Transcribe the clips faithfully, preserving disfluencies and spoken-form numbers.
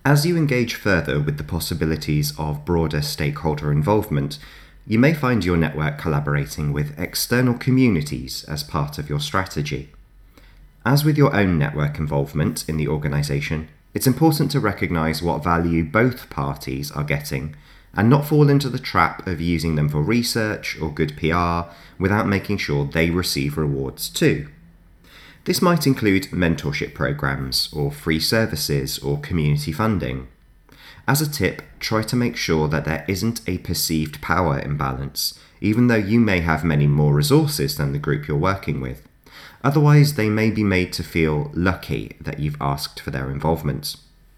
As you engage further with the possibilities of broader stakeholder involvement, you may find your network collaborating with external communities as part of your strategy. As with your own network involvement in the organisation, it's important to recognise what value both parties are getting and not fall into the trap of using them for research or good P R without making sure they receive rewards too. This might include mentorship programs or free services or community funding. As a tip, try to make sure that there isn't a perceived power imbalance, even though you may have many more resources than the group you're working with. Otherwise, they may be made to feel lucky that you've asked for their involvement.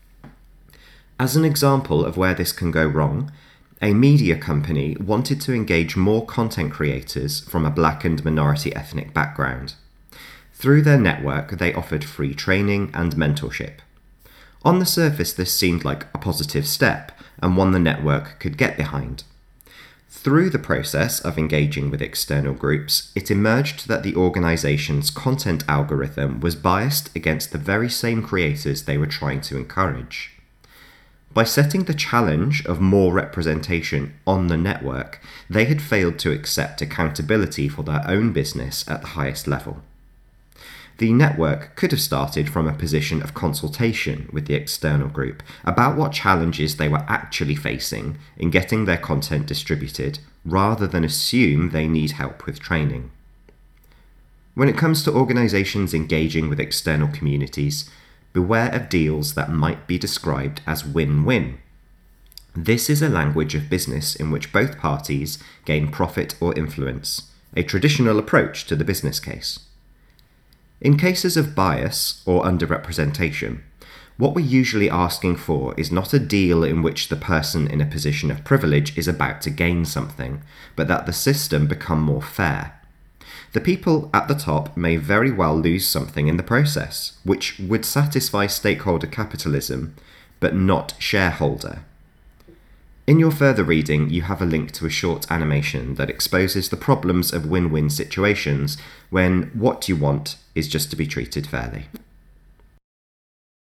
As an example of where this can go wrong, a media company wanted to engage more content creators from a Black and minority ethnic background. Through their network, they offered free training and mentorship. On the surface, this seemed like a positive step and one the network could get behind. Through the process of engaging with external groups, it emerged that the organisation's content algorithm was biased against the very same creators they were trying to encourage. By setting the challenge of more representation on the network, they had failed to accept accountability for their own business at the highest level. The network could have started from a position of consultation with the external group about what challenges they were actually facing in getting their content distributed, rather than assume they need help with training. When it comes to organisations engaging with external communities, beware of deals that might be described as win-win. This is a language of business in which both parties gain profit or influence, a traditional approach to the business case. In cases of bias or underrepresentation, what we're usually asking for is not a deal in which the person in a position of privilege is about to gain something, but that the system become more fair. The people at the top may very well lose something in the process, which would satisfy stakeholder capitalism, but not shareholder. In your further reading, you have a link to a short animation that exposes the problems of win-win situations when what you want is just to be treated fairly.